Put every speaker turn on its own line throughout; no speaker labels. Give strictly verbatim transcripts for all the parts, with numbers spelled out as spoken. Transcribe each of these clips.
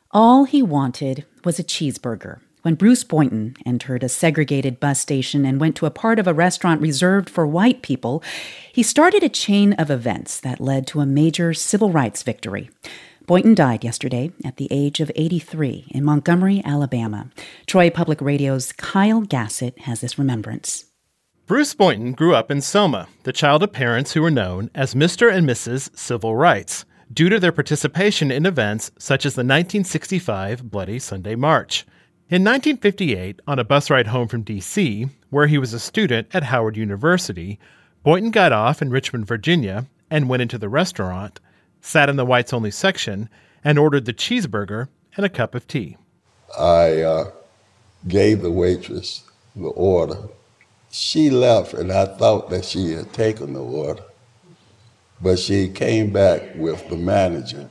All he wanted was a cheeseburger. When Bruce Boynton entered a segregated bus station and went to a part of a restaurant reserved for white people, he started a chain of events that led to a major civil rights victory. Boynton died yesterday at the age of eighty-three in Montgomery, Alabama. Troy Public Radio's Kyle Gassett has this remembrance.
Bruce Boynton grew up in Selma, the child of parents who were known as Mister and Missus Civil Rights, due to their participation in events such as the nineteen sixty-five Bloody Sunday March. In nineteen fifty-eight, on a bus ride home from D C, where he was a student at Howard University, Boynton got off in Richmond, Virginia, and went into the restaurant, sat in the whites-only section, and ordered the cheeseburger and a cup of tea.
I uh, gave the waitress the order. She left, and I thought that she had taken the order. But she came back with the manager,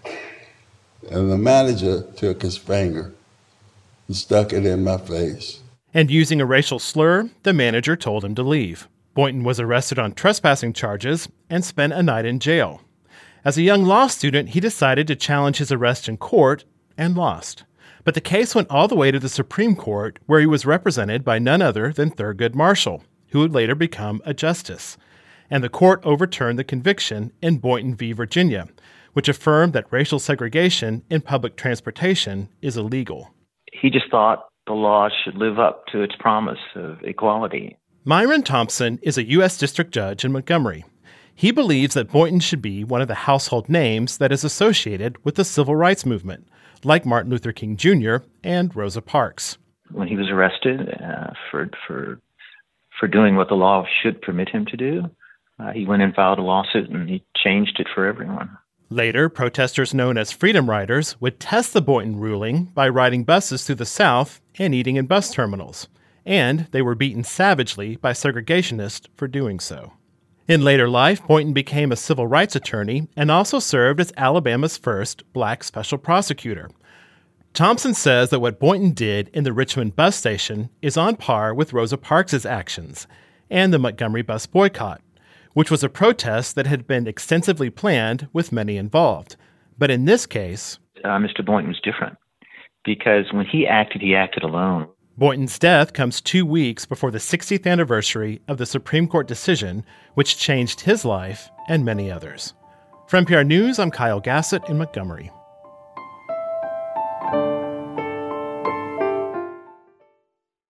and the manager took his finger and stuck it in my face.
And using a racial slur, the manager told him to leave. Boynton was arrested on trespassing charges and spent a night in jail. As a young law student, he decided to challenge his arrest in court and lost. But the case went all the way to the Supreme Court, where he was represented by none other than Thurgood Marshall, who would later become a justice. And the court overturned the conviction in Boynton v. Virginia, which affirmed that racial segregation in public transportation is illegal.
He just thought the law should live up to its promise of equality.
Myron Thompson is a U S district judge in Montgomery. He believes that Boynton should be one of the household names that is associated with the civil rights movement, like Martin Luther King Junior and Rosa Parks.
When he was arrested uh, for for for doing what the law should permit him to do, uh, he went and filed a lawsuit, and he changed it for everyone.
Later, protesters known as Freedom Riders would test the Boynton ruling by riding buses through the South and eating in bus terminals, and they were beaten savagely by segregationists for doing so. In later life, Boynton became a civil rights attorney and also served as Alabama's first black special prosecutor. Thompson says that what Boynton did in the Richmond bus station is on par with Rosa Parks' actions and the Montgomery bus boycott, which was a protest that had been extensively planned with many involved. But in this case,
uh, Mister Boynton was different because when he acted, he acted alone.
Boynton's death comes two weeks before the sixtieth anniversary of the Supreme Court decision, which changed his life and many others. For N P R News, I'm Kyle Gassett in Montgomery.